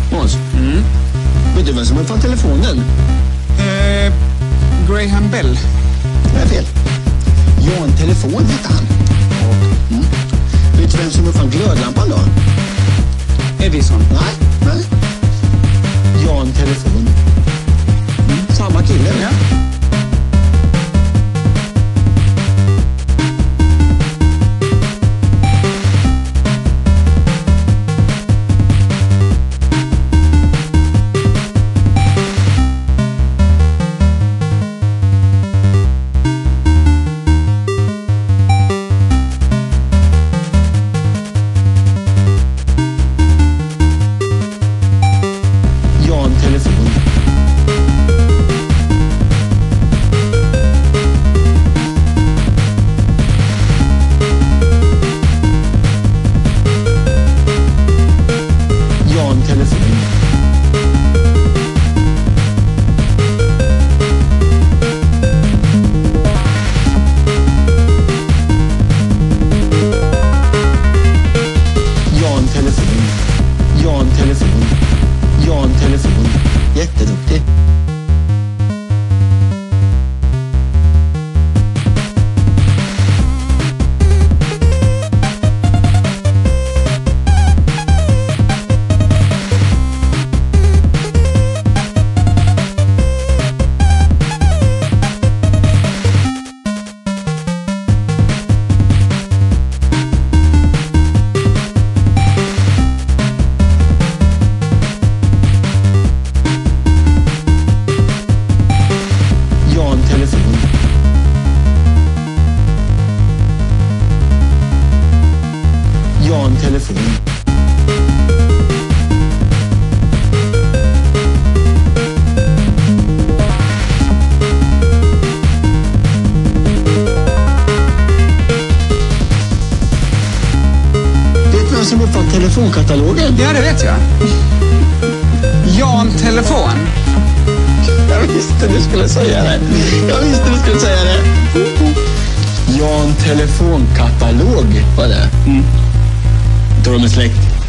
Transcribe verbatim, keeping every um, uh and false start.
Måns, Mm. vet du vem som har fått telefonen? Eh, Graham Bell. Det är fel. Jan Telefon heter han. Mm. Vet du vem som har fått glödlampan då? Edison. Nej, nej. Jan Telefon. Mm. Samma kille. Ja. Jan Telefon. Jan Telefon. Jan Telefon. Jan Telefon. Jan Telefon. Jätteduktig. Jan Telefon. Jan Telefon. Vet du vem som har fått telefonkatalogen? Ja, det vet jag. Jan Telefon. Jag visste du skulle säga det. Jag visste du skulle säga det. Jan Telefonkatalog var det. Mm. Tror de är släkt?